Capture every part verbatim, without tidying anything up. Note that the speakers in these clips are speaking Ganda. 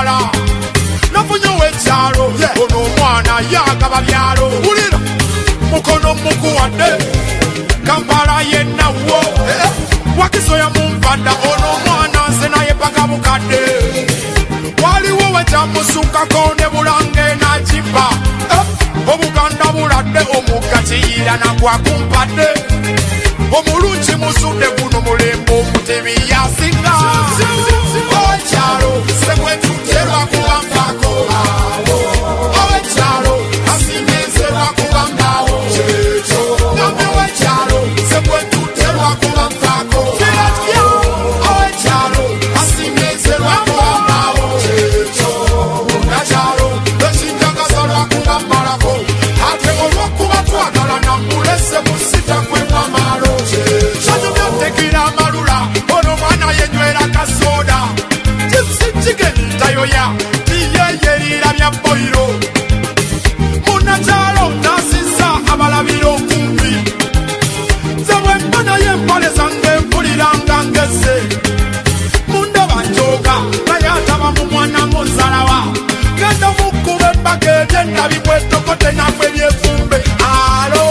Kampala nafunye w'ekyalo ono omwana yagaba byalo wulira mukono mukuwadde Kampala yenna wo wakisoya mumpada ono omwana nze naye paka bukadde waliwo wekyamusukako ne bulange nakimba obuganda buladde omugga kiyira nagwakumpadde omulungi musudde guno mulembe omutebi yasinga owekyalo sekwetuterwa kuba mpaako owekyalo asinezerwa kuba mbaawo nambe wekyalo sekwetuterwa kuba mpaako owekyalo asinezerwa kuba mbaawo nakyalo ekinjagasalwa kuba mmalako ate olwokuba twagala namulese musita kwemwamaalo tekira amalula ono mwana yenywera kasoda kigentayoya tiyeyerira bya boiro munakyalo nasisa abalabira okumpi zebwemba naye empale zange mpuliranga ngeze mundaba njoga naye ataba mu mwana muzalawa genda mukuba embaka ebyennabibwetokote nagwe byefumbe alo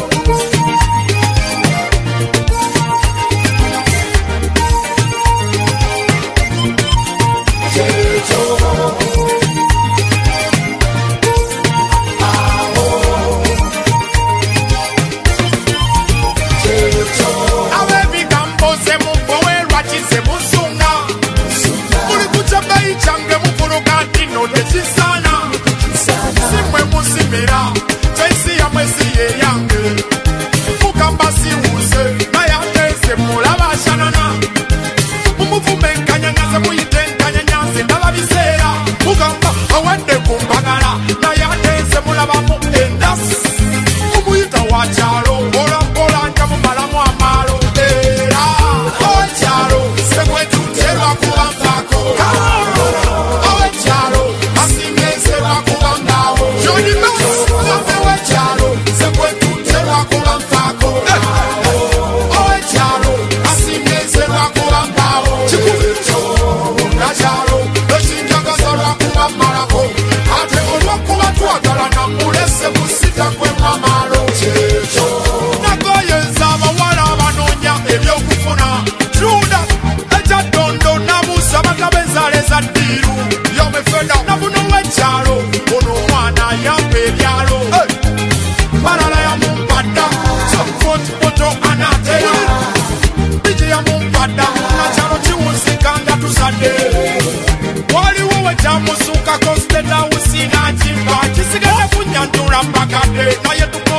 waliwo wekyamusukako siteta usina kimba kisigala kunyanjula mbakadde naye